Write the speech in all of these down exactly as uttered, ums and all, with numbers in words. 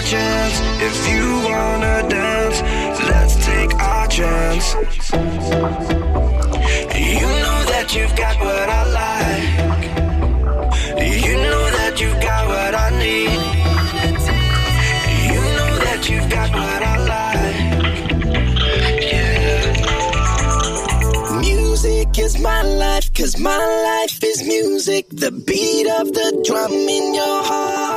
our chance. If you wanna dance, let's take our chance. You know that you've got what I like. You know that you've got what I need. You know that you've got what I like. Yeah. Music is my life, 'cause my life is music. The beat of the drum in your heart.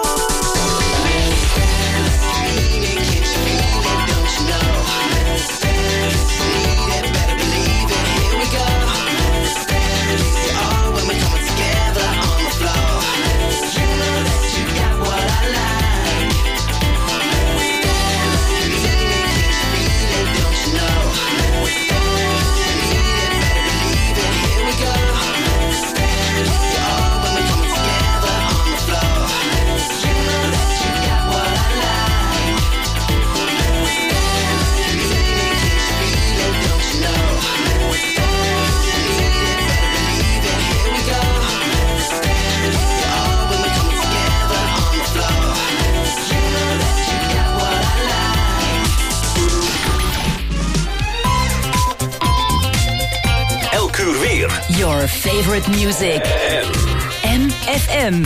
Your favorite music. M F M.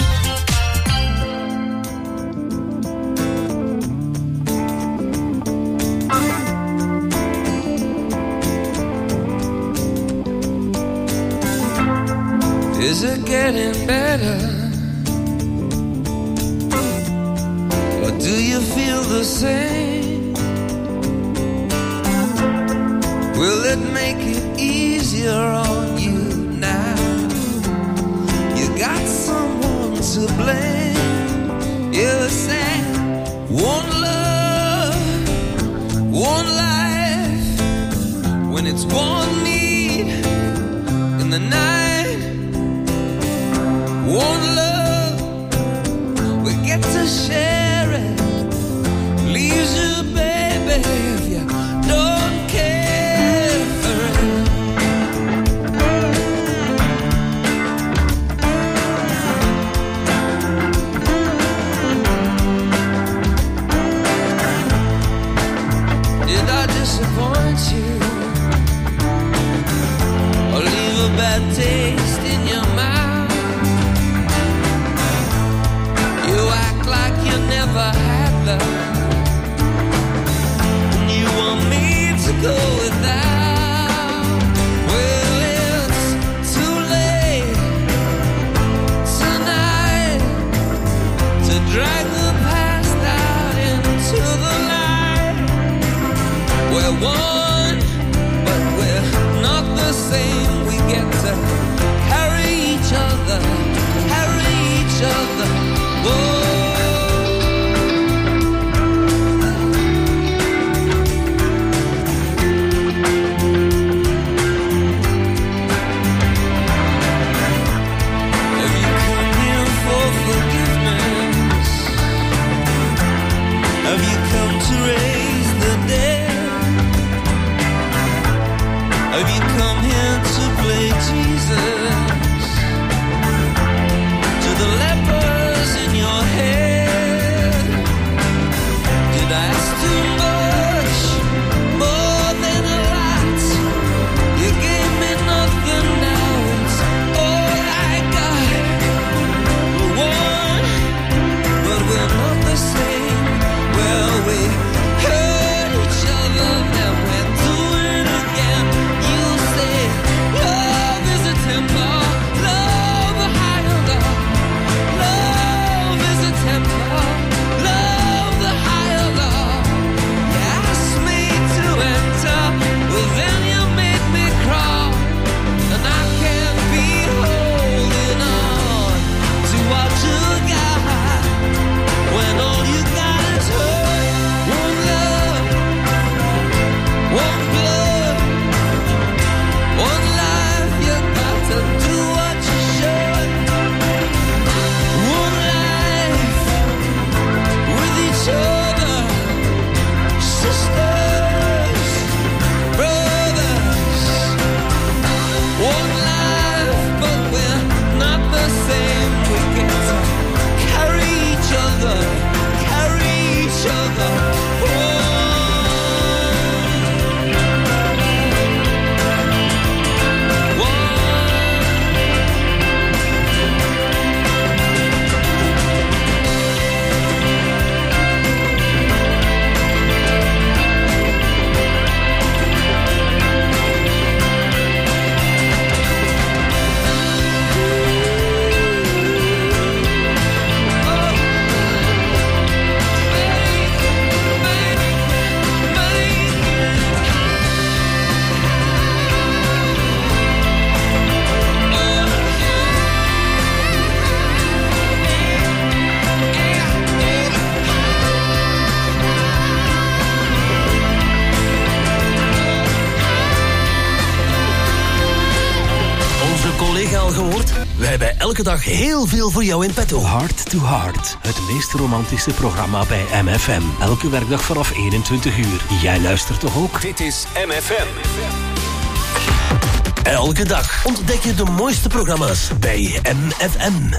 Is it getting better? Or do you feel the same? Will it make it easier on you now? You got someone to blame. You're saying one love, one life. When it's one need in the night, one love, we get to share it. Leaves you, baby, if you don't care for it. Did I disappoint you? Or leave a bad taste in your mouth? You act like you never had love, and you want me to go without. Well, it's too late tonight to drag the past out into the light. We're one, but we're not the same. We get to carry each other, carry each other. Whoa. Have you come here for forgiveness? Have you come to raise the dead? We hebben elke dag heel veel voor jou in petto. Heart to Heart, het meest romantische programma bij M F M. Elke werkdag vanaf eenentwintig uur. Jij luistert toch ook? Dit is M F M. Elke dag ontdek je de mooiste programma's bij M F M.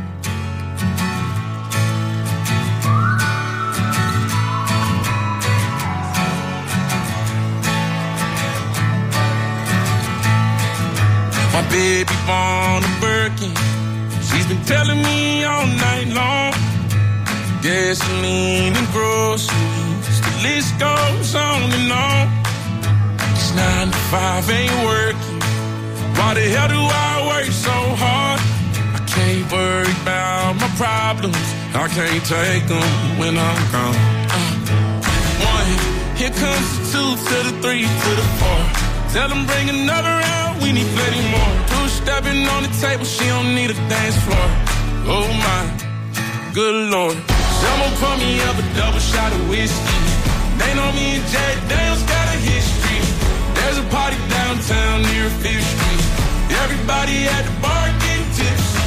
My baby born a Birkin. She's been telling me all night long. Gasoline and groceries, the list goes on and on. It's nine to five ain't working. Why the hell do I work so hard? I can't worry about my problems. I can't take them when I'm gone. Uh, one, here comes the two to the three to the four. Tell them bring another round, we need plenty more. Two stepping on the table, she don't need a dance floor. Oh my, good lord. Someone pour me up a double shot of whiskey. They know me and Jack Daniels got a history. There's a party downtown near Fifth Street. Everybody at the bar getting tipsy.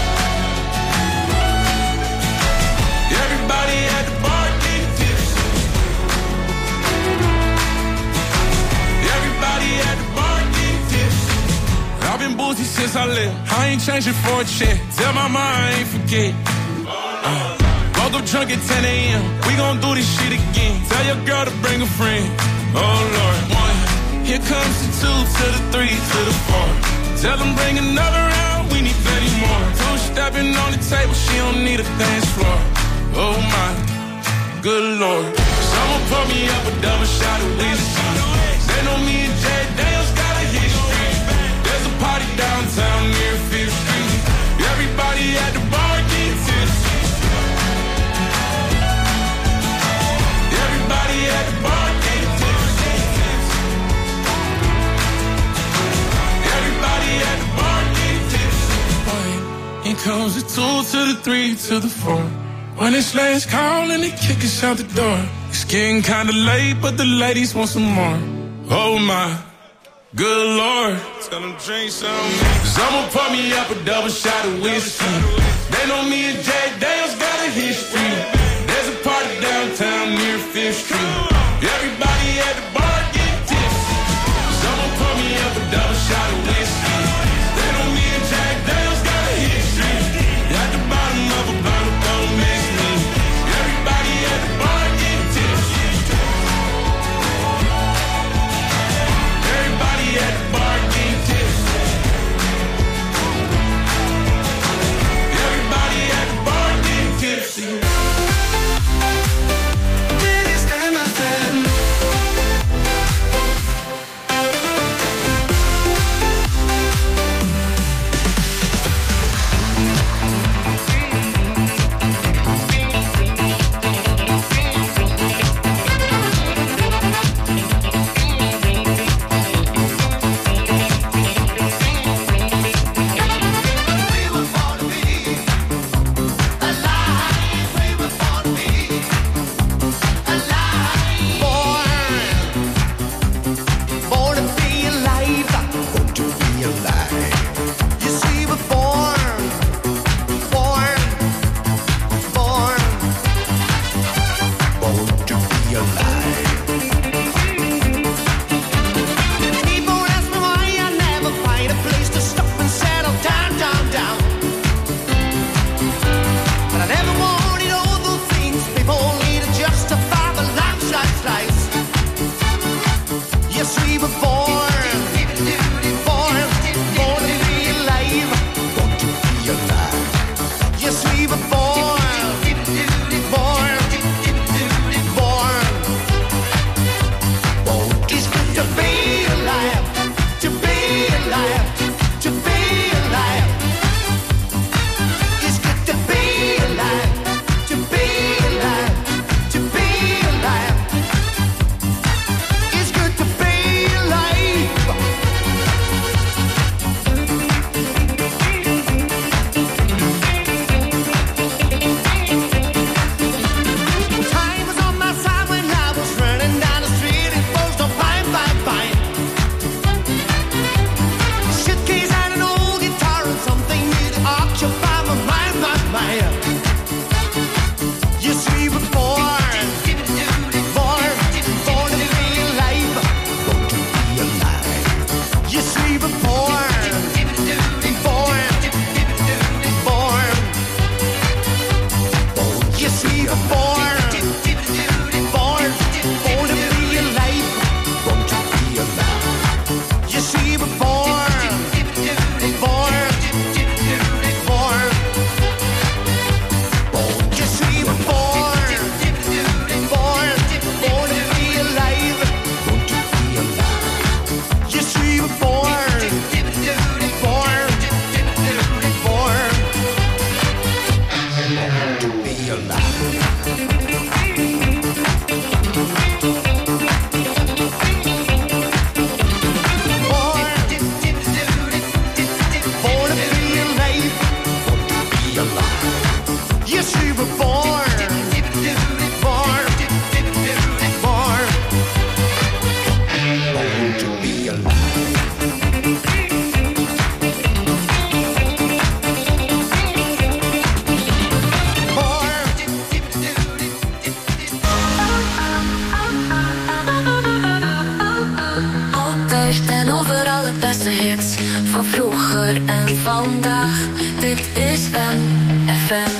Everybody at the bar getting tipsy. Everybody at the bar getting tipsy. I've been boozy since I left. I ain't changing for a check. Tell my mom I ain't forget. Uh, woke up drunk at ten a.m. We gon' do this shit again. Tell your girl to bring a friend. Oh Lord. One, here comes the two to the three to the four. Tell them bring another round, we need plenty more. Two stepping on the table, she don't need a dance floor. Oh my, good lord. Someone pour me up a double shot of whiskey. They know me and Jack Daniels got a history. There's a party downtown near Fifth Street. Everybody at the bar getting tipsy. Everybody at the bar getting tipsy. Everybody at the bar getting tipsy. Here comes the two to the three to the four. When it's last call and they kick us out the door. It's getting kinda late, but the ladies want some more. Oh my, good lord. Tell them drink some. Someone pour me up a double shot of whiskey. They know me and Jack Daniels got a history. There's a party downtown near Fifth Street. Everybody at the bar getting tipsy. Someone pour me up a double shot of whiskey. They know me and Jack Daniels got a history. At the bottom of a bottle, don't miss me. Everybody at the bar getting tipsy. Everybody at the bar getting tipsy. Everybody at the bar getting tipsy. This M F M. Beste hits van vroeger en vandaag. Dit is M F M.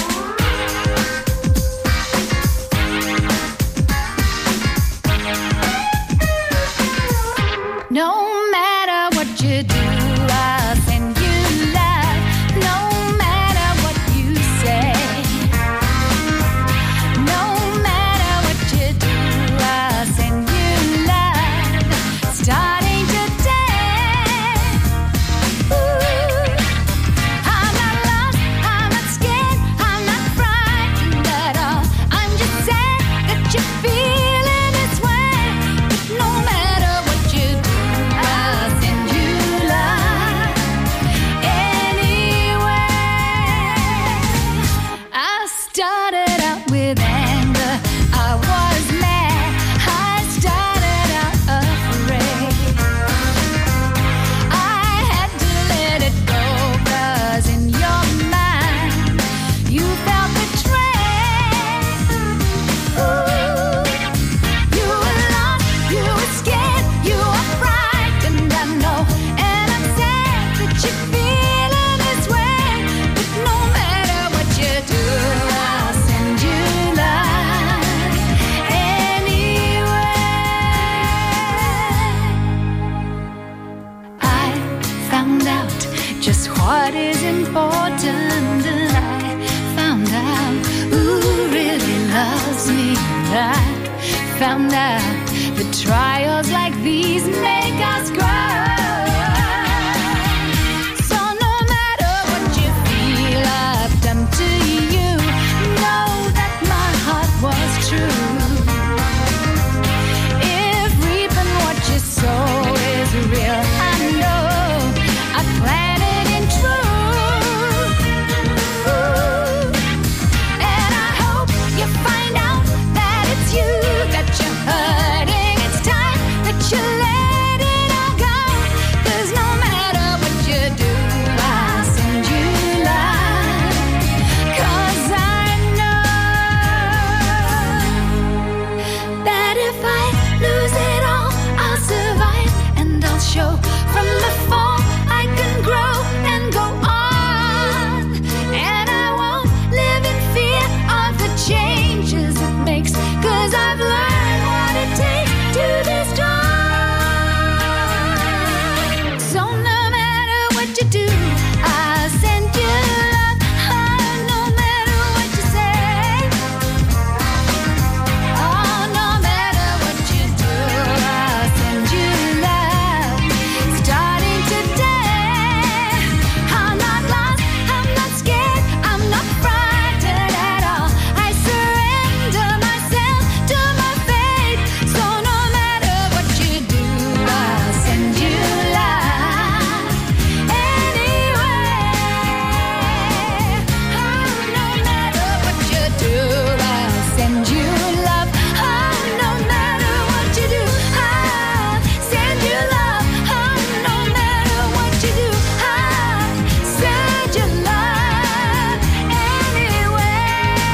No matter what you do, I'll send you love. No matter what you say. No matter what you do, I'll send you love. Starting today. Ooh. I'm not lost, I'm not scared, I'm not frightened at all. I'm just sad that you're feeling this way. But no matter what you do, started out with anger, I was mad, I started out afraid. I had to let it go, 'cause in your mind, you felt betrayed. Ooh, you were lost, you were scared, you were frightened, I know. And I'm sad that you're feeling this way. But no matter what you do, just what is important, and I found out who really loves me. I found out that trials like these make us grow. So no matter what you feel I've done to you, know that my heart was true. If reaping what you sow is real, I know I planted in truth. Ooh. And I hope you find out that it's you that you're hurting. It's time that you let it all go. 'Cause no matter what you do, I'll send you love. 'Cause I know that if I lose it all, I'll survive and I'll show from the fall I can grow and go on. And I won't live in fear of the changes it makes, 'cause I've learned what it takes to be strong. So no matter what you do, I'll send you love. Oh, no matter what you say. Oh, no matter what you do, I'll send you love. Starting today, I'm not lost, I'm not scared, I'm not frightened at all. I surrender myself to my fate. So no matter what you do, I'll send you love. Anyway, oh, no matter what you do, I'll send you love. Oh, no matter what you do, I'll send you love. Oh, no matter what you do, I'll send you love. Anyway,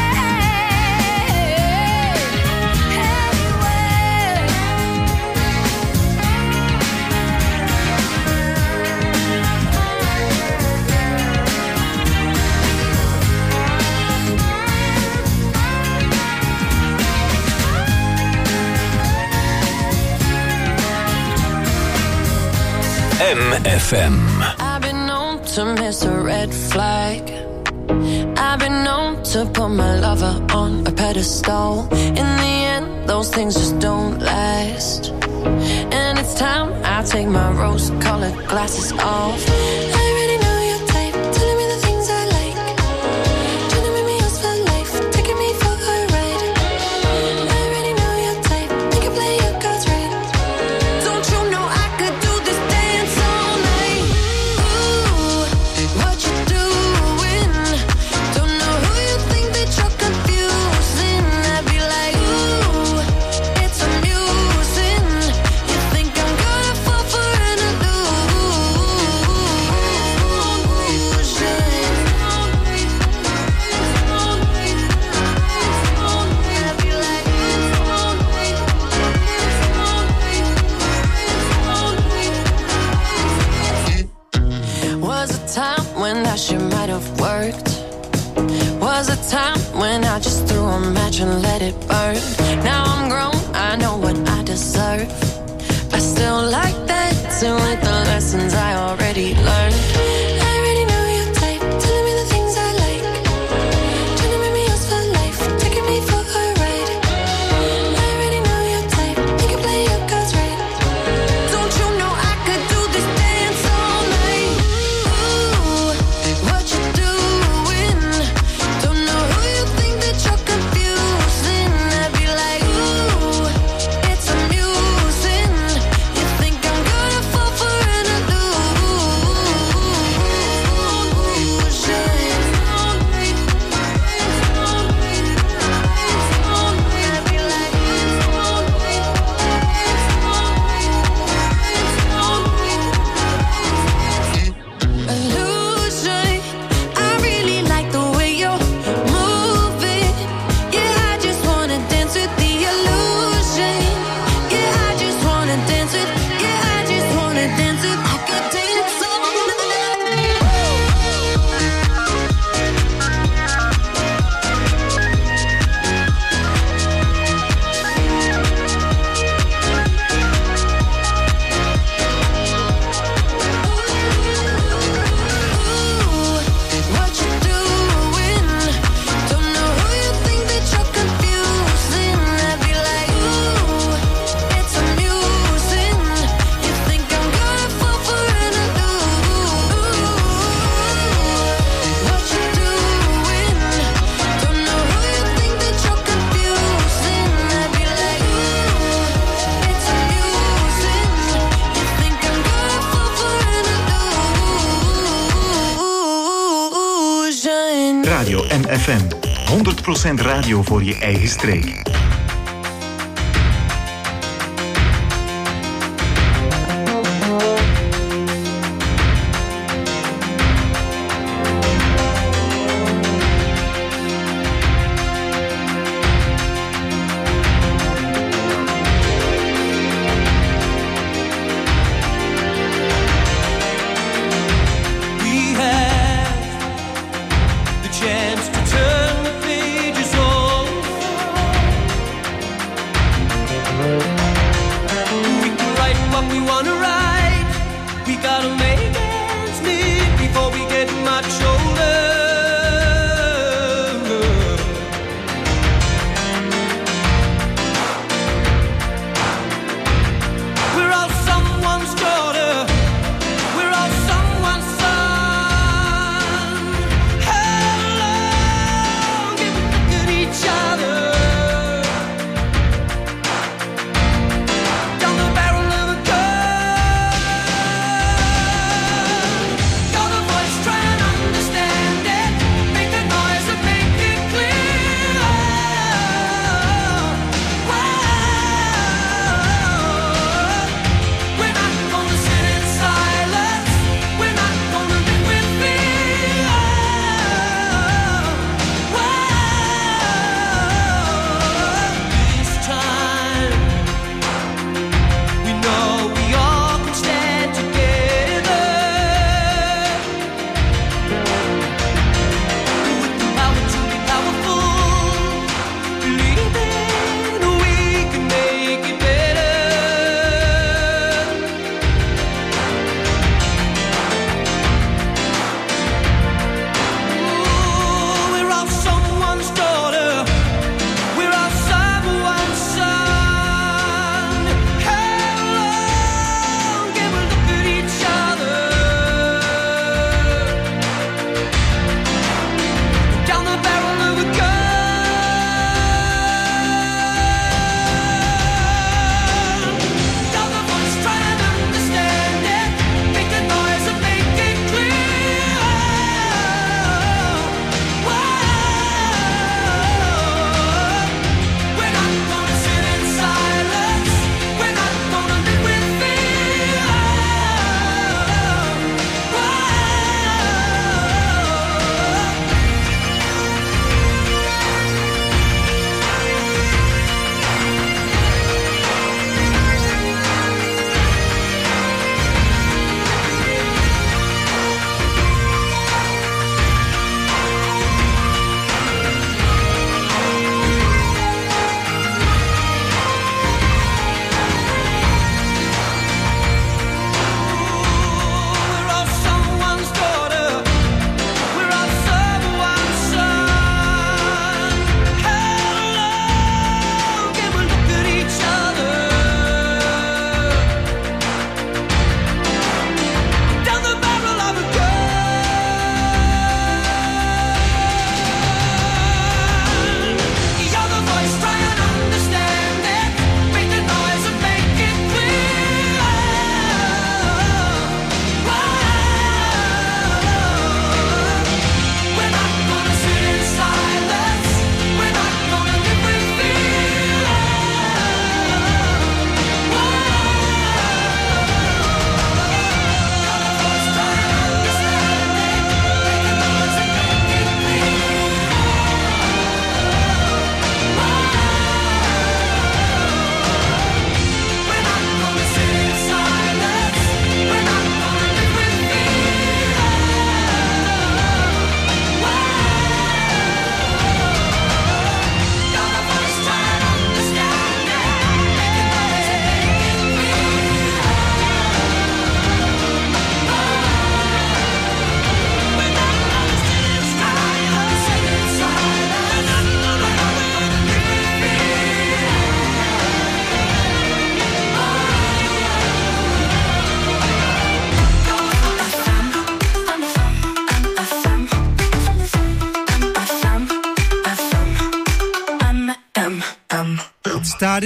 M F M. I've been known to miss a red flag. I've been known to put my lover on a pedestal. In the end, those things just don't last. And it's time I take my rose-colored glasses off. I already know your type, telling me the things I like. Trying to make me yours for life, taking me for a ride. I already know your type, you can play your cards right. Don't you know I could do this dance all night? Ooh, what you doing? Don't know who you think that you're confusing. I'd be like, ooh, it's amusing. You think I'm gonna fall for an illusion? torch and let it burn. Now I'm grown, I know what I deserve. I still like dancing with the lessons I already learned. I already know your type, telling me the things I like, trying to make me yours for life, taking me for a ride. I already know your type, you can play your cards right. Don't you know I could do this dance all night? Ooh, what you doing? Don't know who you think that you're confusing. I'd be like, ooh, it's amusing. You think I'm gonna fall for an illusion. I really like the way you're moving. Yeah, I just wanna dance with the illusion. Yeah, I just wanna dance with. Yeah, I just wanna dance with. I could dance all what you doing? Don't know who you think that you're confusing. I'd be like, ooh, it's amusing. You think I'm gonna fall for an illusion. What you doing? Don't know who you think that you're confusing. I'd be like, ooh, it's amusing. You think I'm gonna fall for an illusion. Radio M F M. honderd procent radio voor je eigen streek. We have the chance to turn the pages on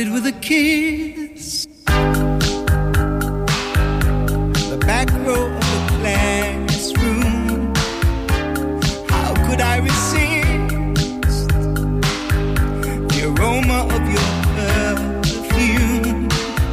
started with a kiss. The back row of the classroom. How could I resist the aroma of your perfume?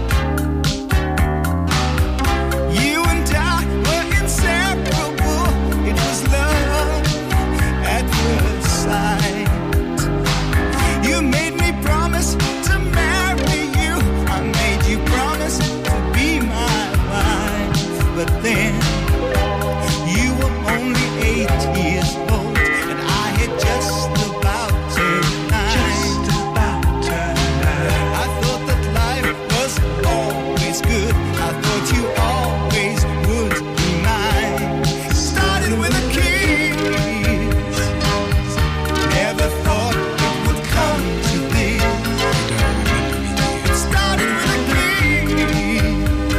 You and I were inseparable. It was love at first sight. You made me promise to marry you. I made you promise to be my wife. But then you were only eight years old, and I had just about turned nine. Just about turned nine. I thought that life was always good. I thought you always would be mine. Started with a kiss. Never thought it would come to this. It started with a kiss.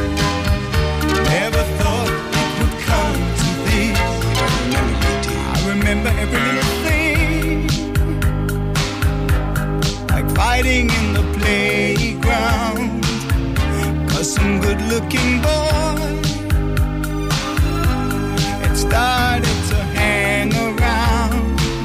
Never thought it would come to this. I remember every little thing, like fighting in the playground, 'cause some good-looking boy had started to hang around.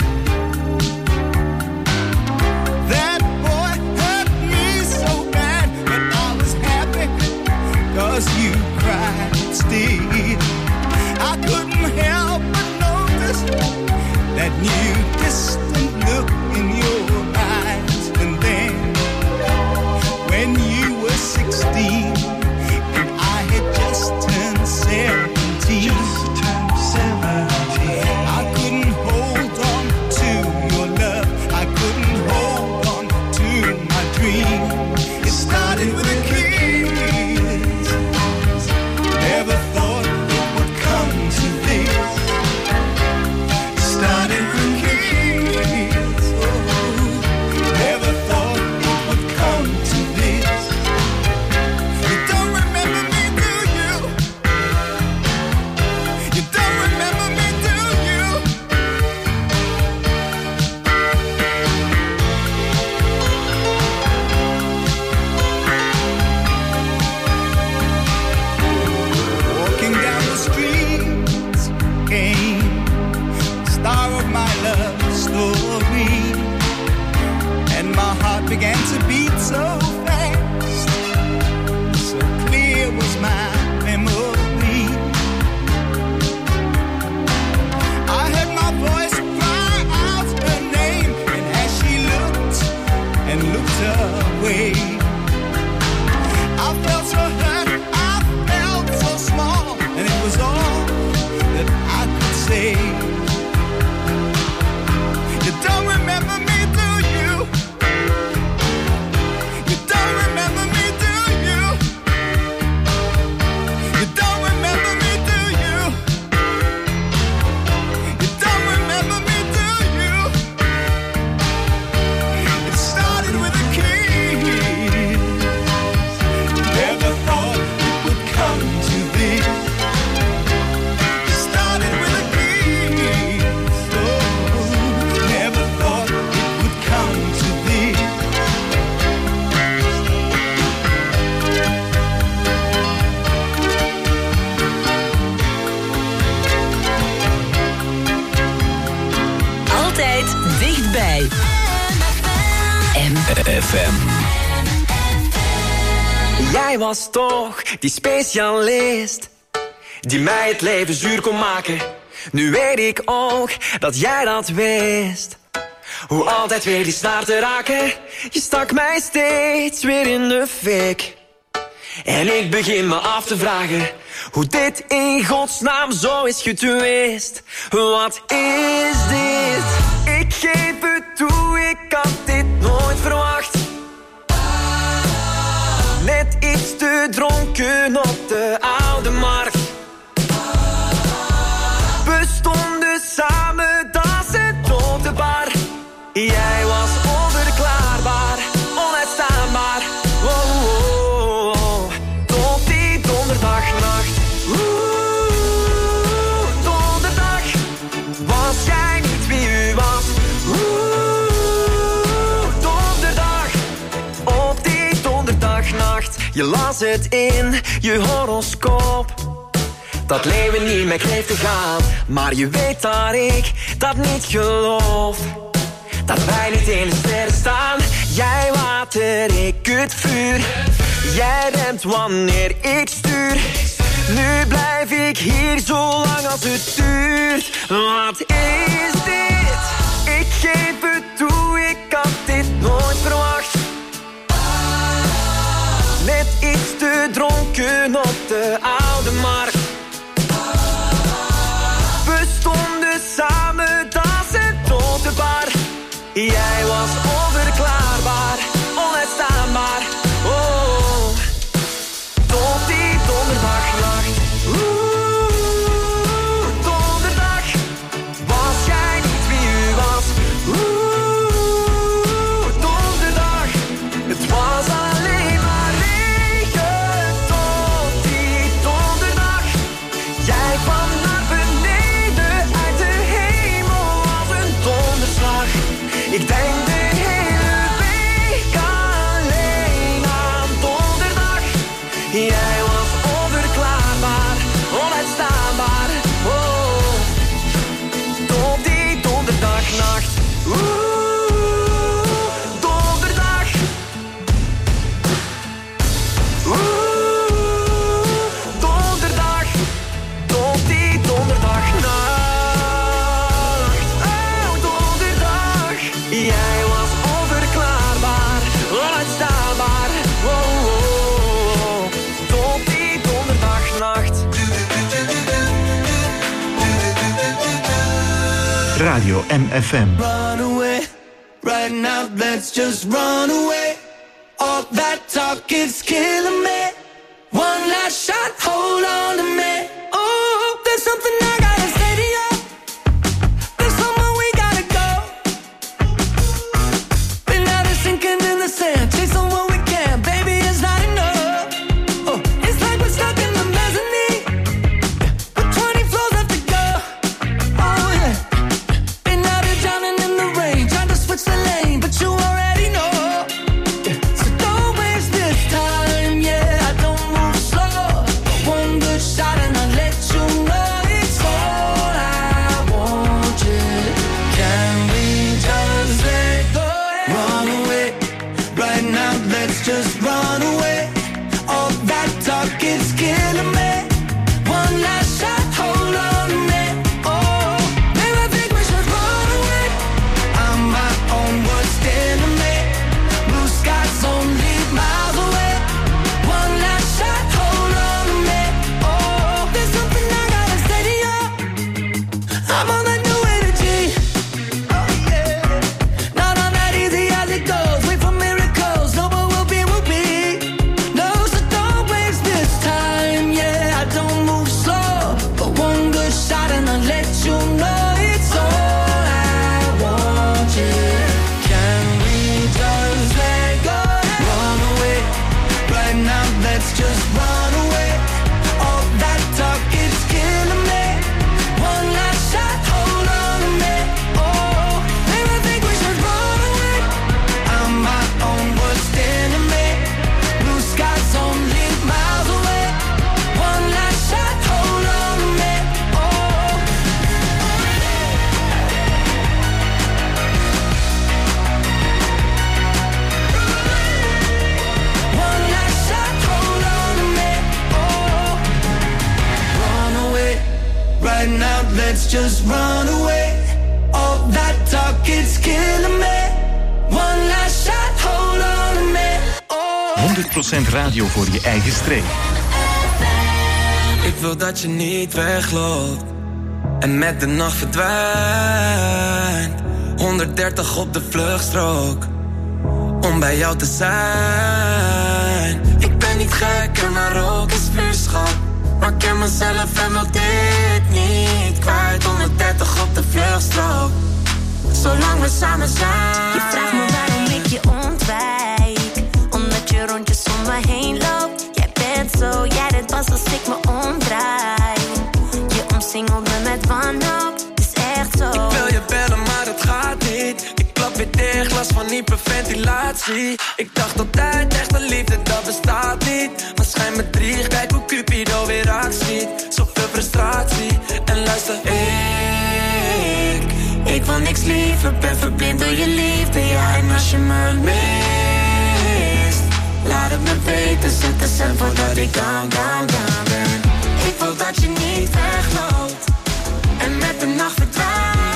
That boy hurt me so bad, but I was happy 'cause you cried still. I couldn't help but notice that new distant look in your eyes. And then when you were sixteen and I had just turned seventeen, just turned seventeen, I couldn't hold on to your love. I couldn't hold on to my dream. It started with a kiss. Never thought it would come to this. Started with a kiss. Oh, never thought it would come to this. You don't remember me, do you? You don't remember me, do you? Walking down the streets came star of my love story, and my heart began to beat so fast. So clear was my memory. I heard my voice cry out her name, and as she looked and looked away, I felt so hurt, I felt so small, and it was all that I could say. You don't remember me, do you? You don't remember me, do you? You don't remember me, do you? You don't remember me, do you? It started with a kiss. Never thought it would come to this. Started with a kiss. Oh, never thought it would come to this. Altijd dichtbij. M F M. Jij was toch die specialist die mij het leven zuur kon maken. Nu weet ik ook dat jij dat wist. Hoe altijd weer die snaar te raken. Je stak mij steeds weer in de fik. En ik begin me af te vragen hoe dit in godsnaam zo is getwist. Wat is dit? Ik geef het toe, ik had dit nooit verwacht. Net iets te dronken op de oude markt. We stonden samen dansen op de bar. Jij was onverklaarbaar, onuitstaanbaar. Oh, oh, oh. Tot die donderdagnacht. Oeh, donderdag was jij niet wie u was. Oeh, donderdag. Op die Je las het in je horoscoop, dat leven niet meer kreeg te gaan. Maar je weet dat ik dat niet geloof, dat wij niet in de sterren staan. Jij water, ik het vuur. Jij remt wanneer ik stuur. Nu blijf ik hier zo lang als het duurt. Wat is dit? Ik geef het toe, ik had dit nooit verwacht. Net iets te dronken op de oude markt. We stonden samen, dat is een dode bar. Jij was onverklaarbaar, onuitstaanbaar. Oh, tot die donderdagnacht. Oeh, donderdag, was jij niet wie u was. Oeh, donderdag, het was alleen maar regen. Tot die donderdag, jij kwam naar beneden uit de hemel als een donderslag. Ik denk de hele week alleen aan donderdag. Jij was onverklaarbaar, onuitstaanbaar. Oh, tot die donderdagnacht. Oeh, donderdag. Oeh, donderdag. Tot die donderdagnacht. Oh, donderdag. Jij was onverklaarbaar, onuitstaanbaar. Oh, oh, oh. Tot die donderdagnacht. Radio M F M. Run away, right now, let's just run away. All that talk is killing me. One last shot, hold on to me. Oh, there's something I gotta say to you. There's somewhere we gotta go. Been out of sinking in the sand, chasing what we can, baby, it's not enough. Oh, it's like we're stuck in the mezzanine, with twenty floors left to go. Oh yeah, been out of drowning in the rain, trying to switch the lane, but you already know. Yeah. So don't waste this time, yeah, I don't move slow. One good shot and I'll let you know it's all I want, yeah. Can we just let go? Run away, right now, let's just run away. All that talk is killing me. One last shot, hold on to me. Oh, maybe I think we should run away. I'm my own worst enemy. Blue skies only miles away. One last shot, hold on to me. Oh, there's something I gotta say to you. I'm on that new energy. Oh yeah, not on that easy as it goes. Wait for miracles, no, but we'll be, we'll be. No, so don't waste this time. Yeah, I don't move slow, but one good shot and I'll let you know it's all I want. Yeah, can we just let go? Run away, right now. Let's just run away. All that talk is killing me. One last shot, hold on to me. Oh, maybe I think we should run away. I'm my own worst enemy. Blue skies only miles away. One last shot, hold on to me. Oh, one last shot, hold on to me. Oh, run away, right now. Let's just run away. All that talk is killing me. One last shot, hold on to me. Oh. honderd procent radio voor je eigen streek. Ik wil dat je niet wegloopt en met de nacht verdwijnt. honderddertig op de vluchtstrook om bij jou te zijn. Ik ben niet gek en mijn rook is vuurschap, maar ik ken mezelf en wil dit niet kwijt. honderddertig op de vluchtstrook, zolang we samen zijn. Je vraagt me waarom ik je ontwijk, omdat je rondjes om me heen loopt. Jij bent zo, jij dit was als ik me omdraai. Je omsingelt me met wanhoop, het is echt zo. Ik wil je bellen maar het gaat niet. Ik klap weer dicht, last van hyperventilatie. zie. Ik dacht altijd, echte liefde, dat bestaat niet. Maar schijn me drie, kijk hoe Cupido weer raak schiet. Zoveel frustratie, en luister, ik Ik wil niks liever, ben verblind door je liefde. Ja, en als je me mist, laat het me weten, zet de cent voordat ik down, down, down ben. Ik wil dat je niet wegloopt en met de nacht verdwijnt.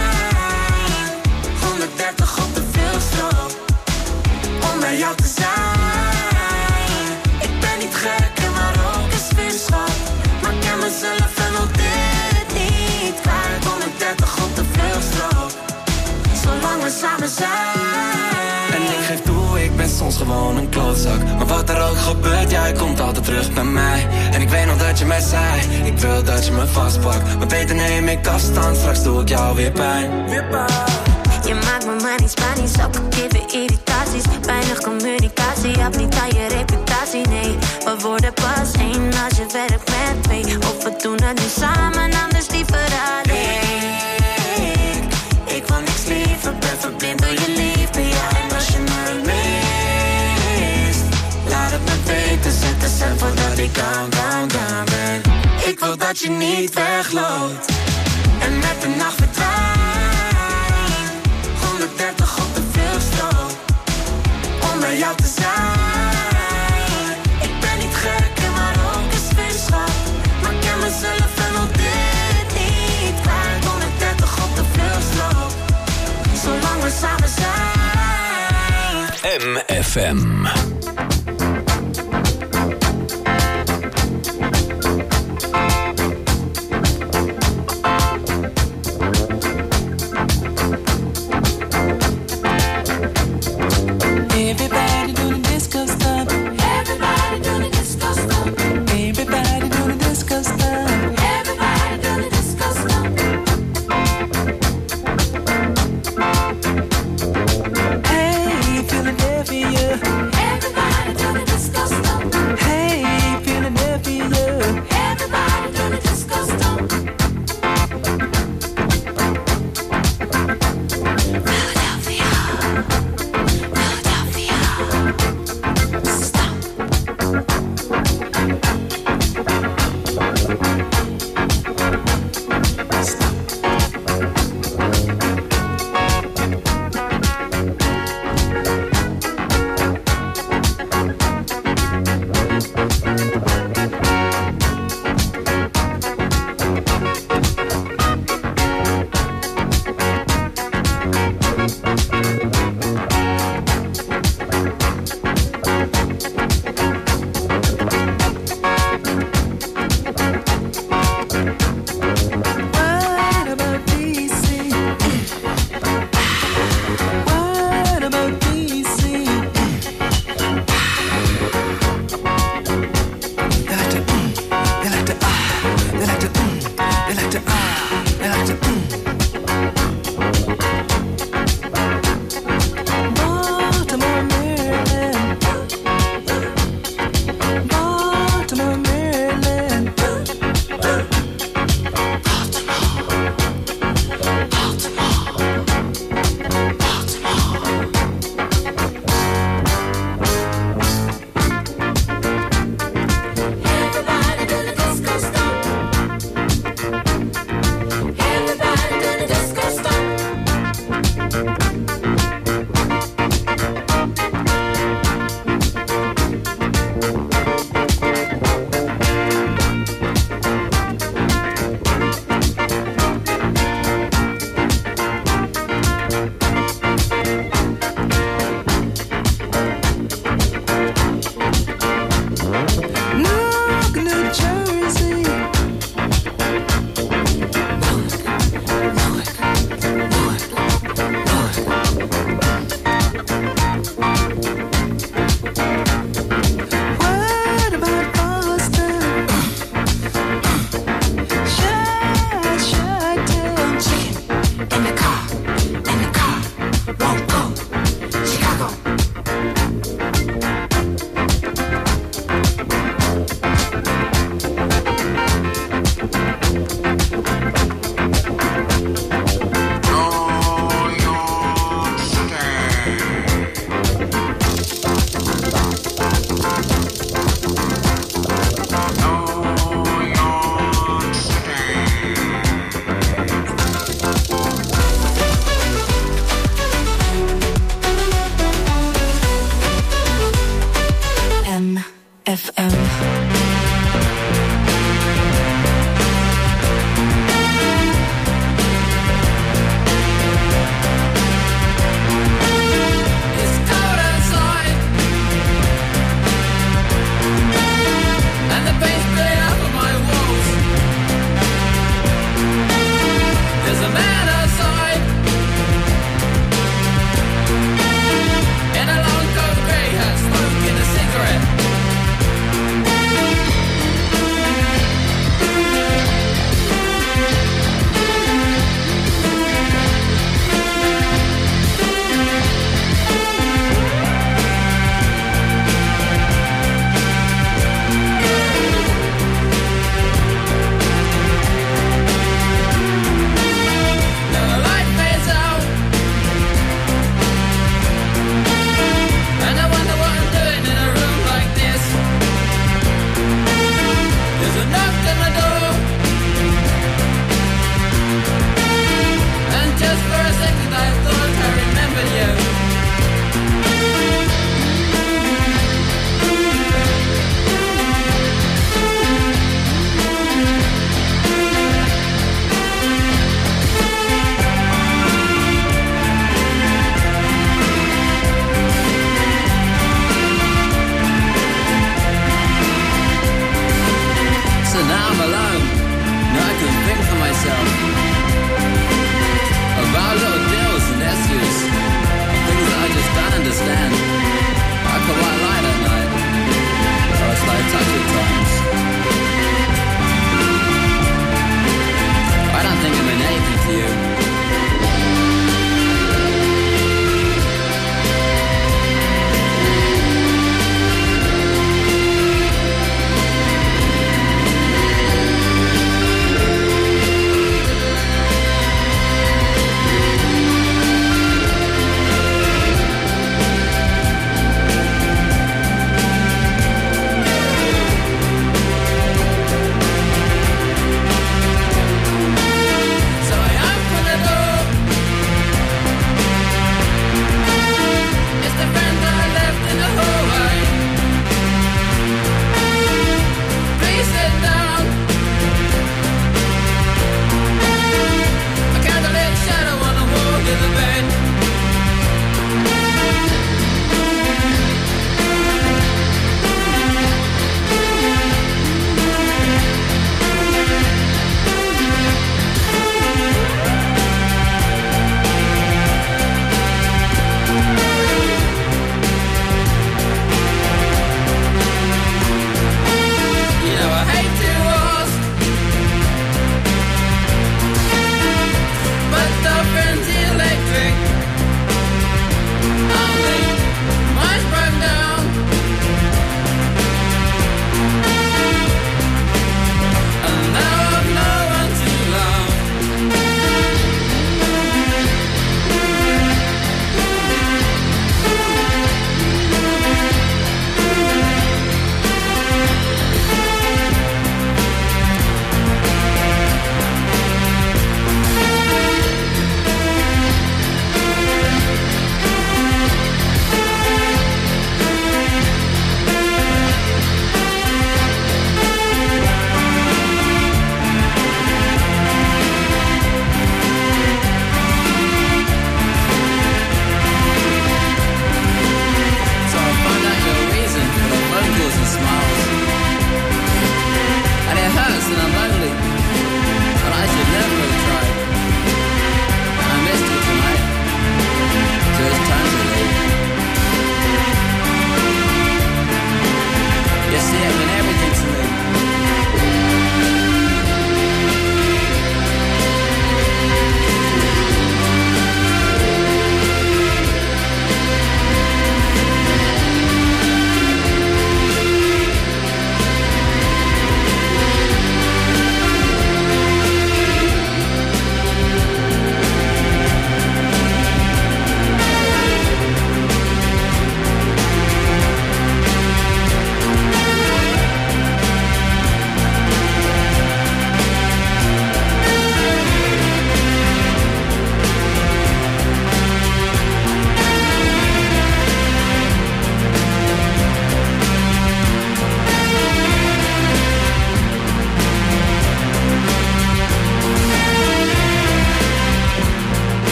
honderddertig op de veelstroop om bij jou te zijn. Ik ben niet gek en maar ook een sfeerschap, maar ik ken mezelf en wil dit niet kwijt. honderddertig op de veelstroop, zolang we samen zijn. En ik geef toe, ik ben soms gewoon een klootzak, maar wat er ook gebeurt, jij komt altijd terug bij mij. En ik weet nog dat je mij zei, ik wil dat je me vastpakt, maar beter neem ik afstand, straks doe ik jou weer pijn. Weer pijn. Je maakt me maar niet Spanisch, opgegeven irritaties. Weinig communicatie, heb niet aan je reputatie, nee. We worden pas één als je werkt met twee. Of we doen het nu samen, anders liever alleen. Ik, ik wil niks liever, ben verblind door je liefde. Ja, en als je me mist, laat het me weten, zet de cent voordat ik down, down, down ben. Ik wil dat je niet wegloopt en met de nacht verdwijnt. honderddertig op de veelstroop om bij jou te zijn. Ik ben niet gek en maar ook een sfeerschap, maar ik ken mezelf en wil dit niet kwijt. honderddertig op de veelstroop, zolang we samen zijn. M F M. Philadelphia. Everybody In a long coat grey hat, smoking a cigarette.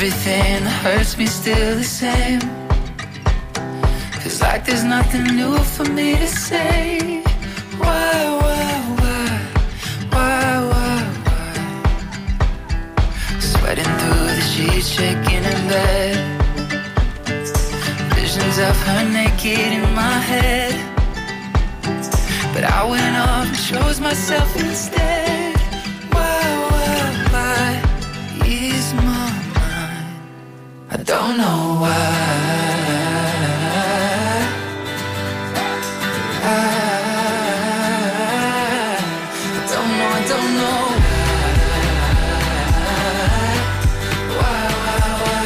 everything that hurts me still the same. Feels like there's nothing new for me to say. Why, why, why, why, why, why? Sweating through the sheets, shaking in bed. Visions of her naked in my head. But I went off and chose myself instead. Why, why, why is my mind? I don't know why. I, I don't know, I don't know why, why, why,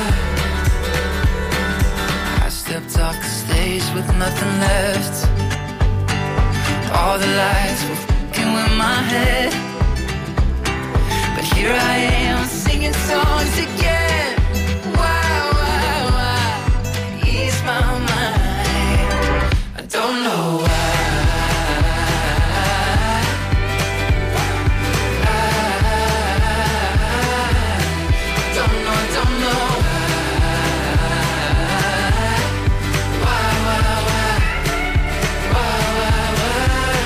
why. I stepped off the stage with nothing left. All the lights were f***ing with my head. But here I am singing songs again. Why, why, why ease my mind? I don't know why. I don't know, I don't know why, why, why, why, why, why.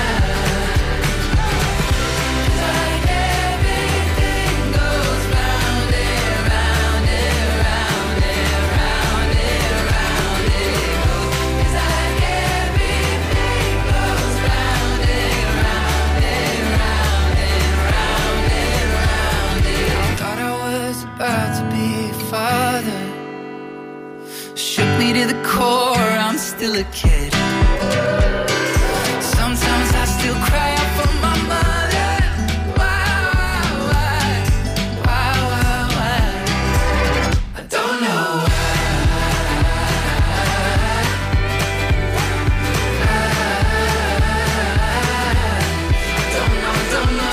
About to be a father. Shook me to the core, I'm still a kid. Sometimes I still cry out for my mother. Why, why, why, why, why, why? I don't know why. I don't know, I don't know.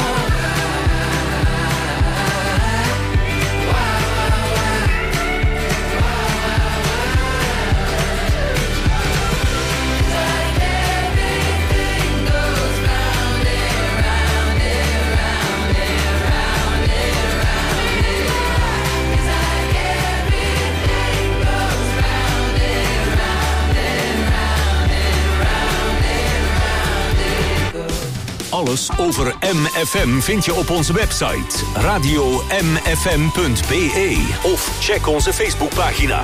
Alles over M F M vind je op onze website radio m f m punt b e of check onze Facebookpagina.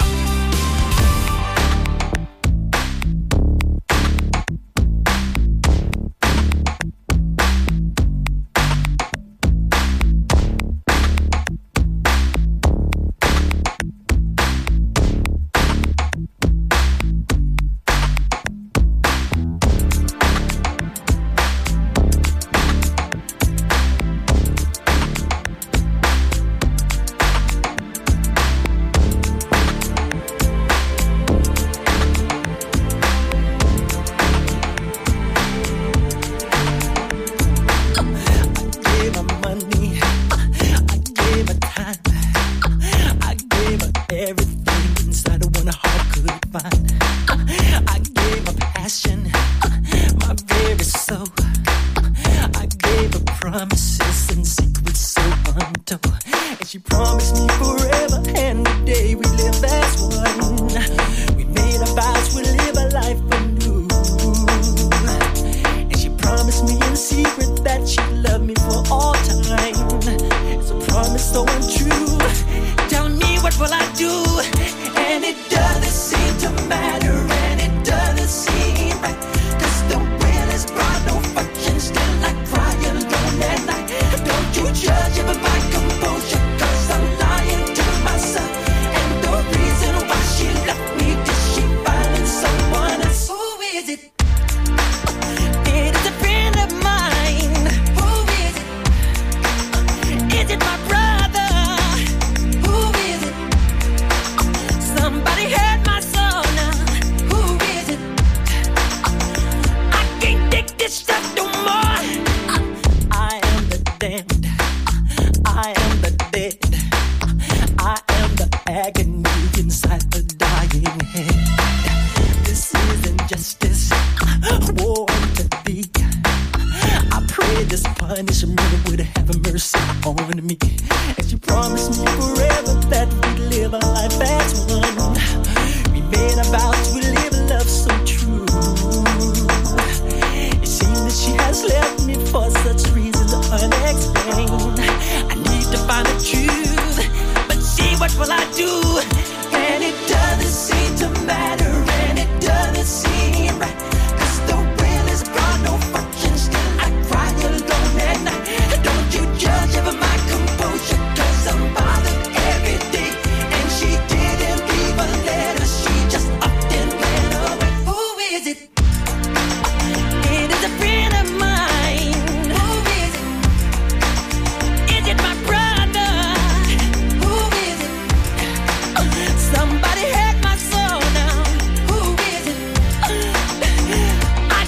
punishment would have mercy on me. And she promised me forever that we'd live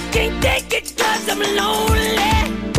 can't take it 'cause I'm lonely.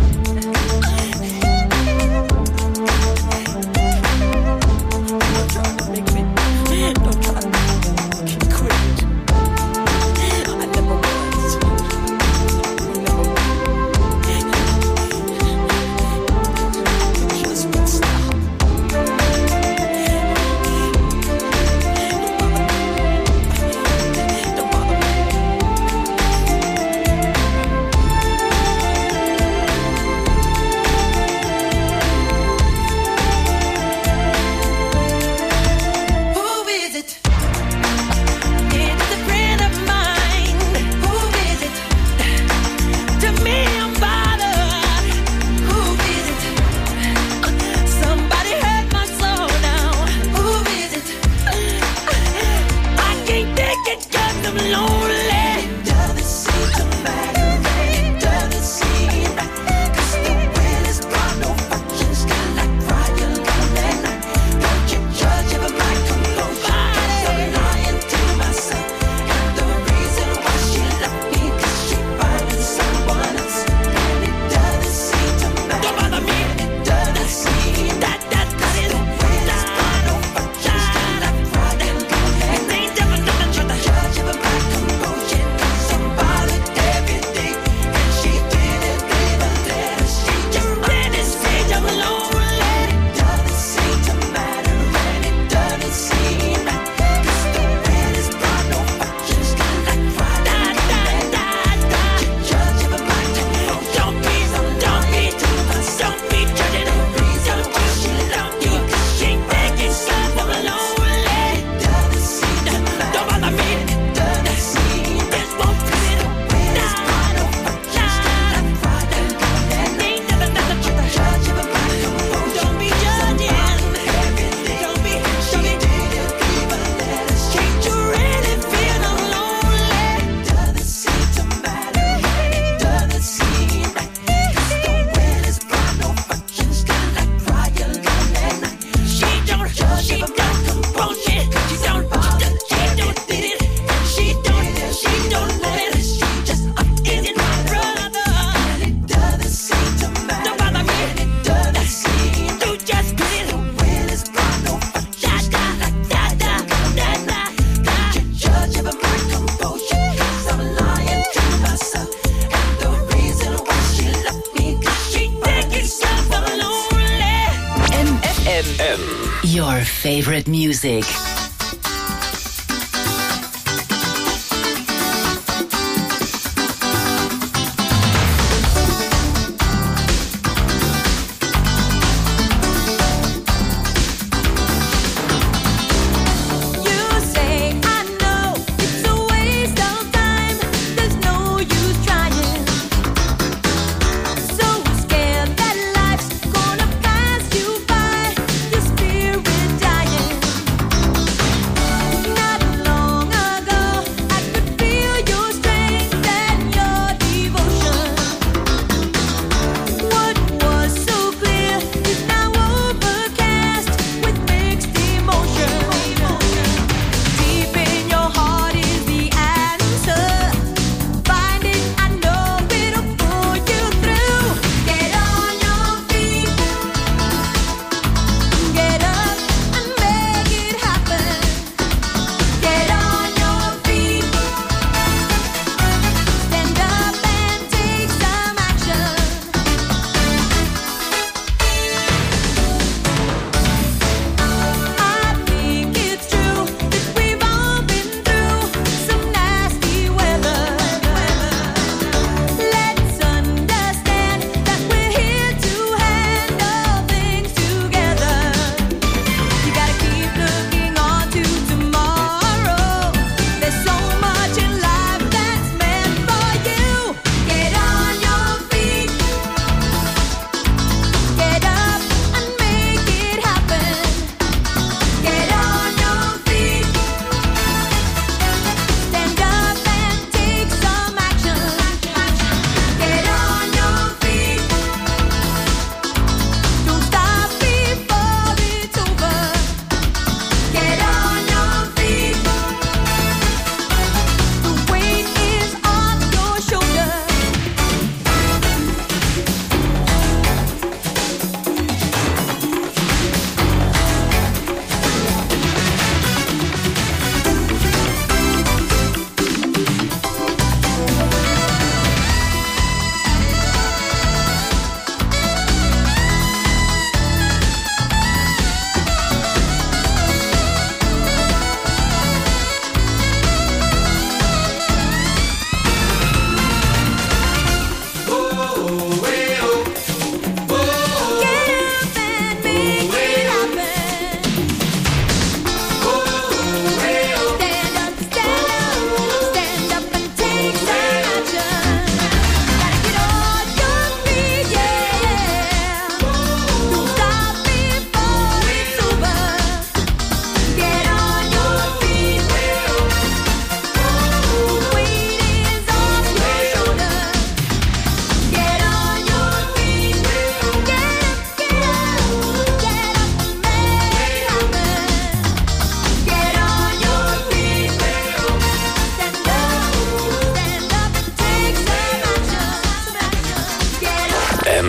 Your favorite music. Gonna pass you by, your spirit dying.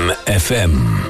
M F M.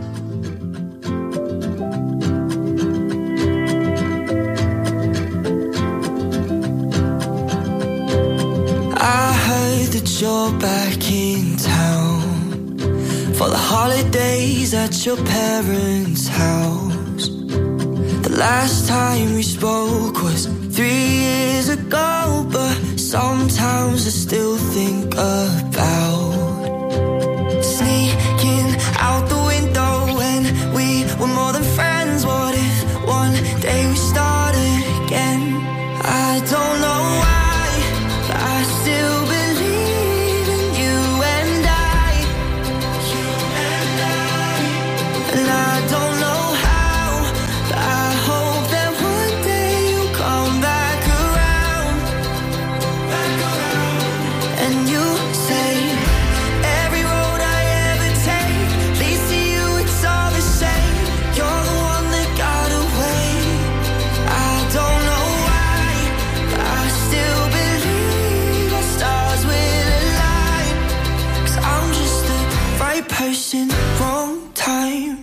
I heard that you're back in town for the holidays at your parents' house. The last time we spoke was three years ago, but sometimes I still think about sneaking out the window when we were more than friends. What if one day we started again? I don't know why, but I still believe in you and I, you and I, and I don't know how, but I hope that one day you'll come back around, back around. And you say every road I ever take leads to you, it's all the same. You're the one that got away. I don't know why, but I still believe our stars will align. 'Cause I'm just the right person, wrong time.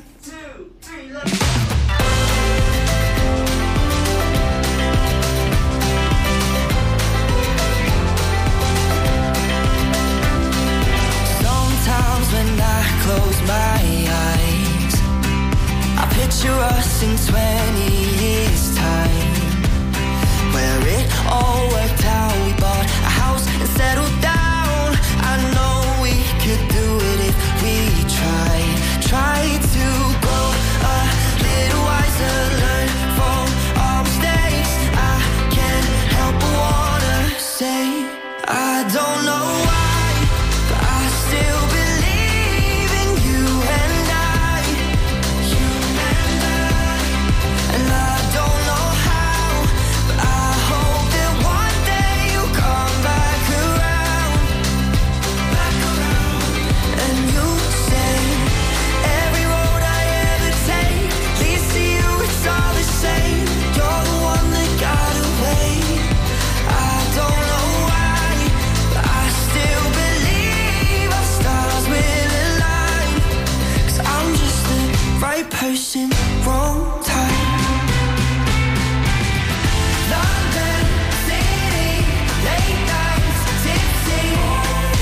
Sometimes when I close my eyes, I picture us in twenty years' time, where it all